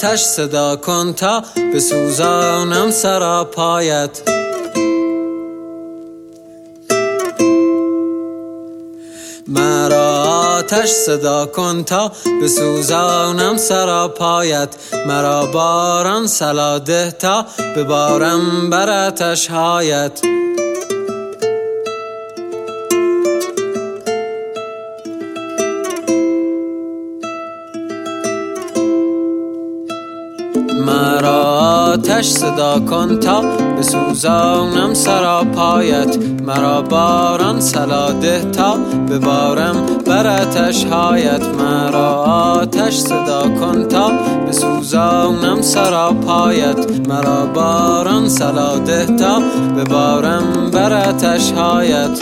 آتش صدا کن تا بسوزانم سراپایت. مرا آتش صدا کن تا بسوزانم سراپایت. مرا باران صلا ده تا ببارم بر آتش‌هایت. مرا آتش صدا کن تا بسوزانم سراپایت. مرا باران صلا ده تا ببارم بر آتش‌هایت. مرا آتش صدا کن تا بسوزانم سراپایت. مرا باران صلا ده تا ببارم بر آتش‌هایت.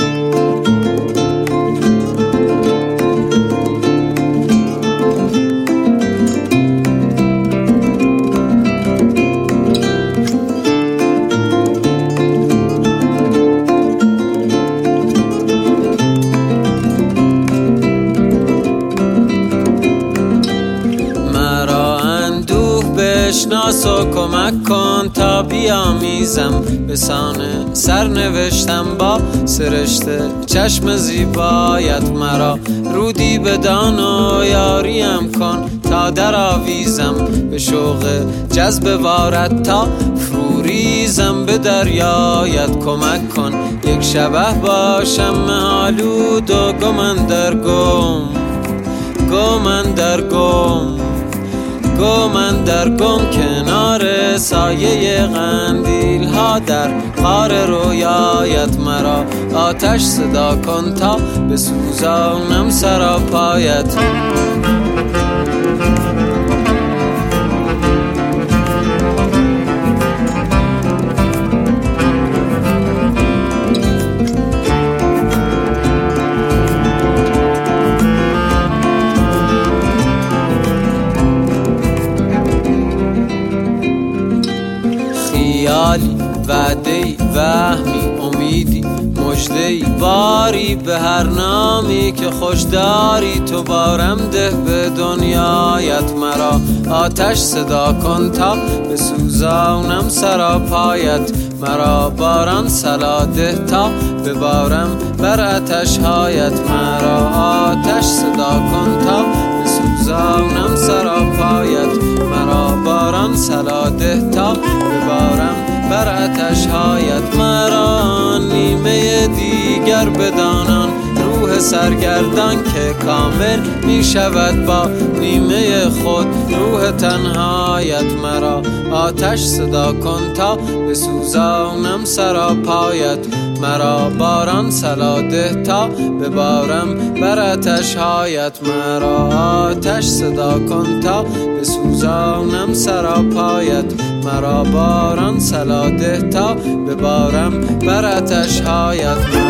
بشناس و کمک کن تا بیامیزم بسان سرنوشتم با سرشته چشم زیبایت. مرا رودی بدان و یاریم کن تا در آویزم به شوق جذب وارد تا فروریزم به دریایت. کمک کن یک شبه باشم آلود و گم در گم کنار سایه قندیل ها در غار رویایت. مرا آتش صدا کن تا بسوزانم سراپایت. خیالی، وعده‌ای، وهمی، امیدی، مژده‌ای، باری به هر نامی که خوش داری تو بارم ده به دنیایت. مرا آتش صدا کن تا بسوزانم سراپایت. مرا باران صلا ده تا ببارم بر آتش‌هایت. مرا آتش صدا کن تا بسوزانم سراپایت. مرا باران صلا ده تا ببارم بر آتش‌هایت. مرا نیمه دیگر بدانان روح سرگردان که کامل می شود با نیمه خود روح تنهایت. مرا آتش صدا کن تا بسوزانم سراپایت. مرا باران صلا ده تا ببارم بر آتش‌هایت. مرا آتش صدا کن تا بسوزانم سراپایت. مرا باران صلا ده تا ببارم بر آتش‌هایت.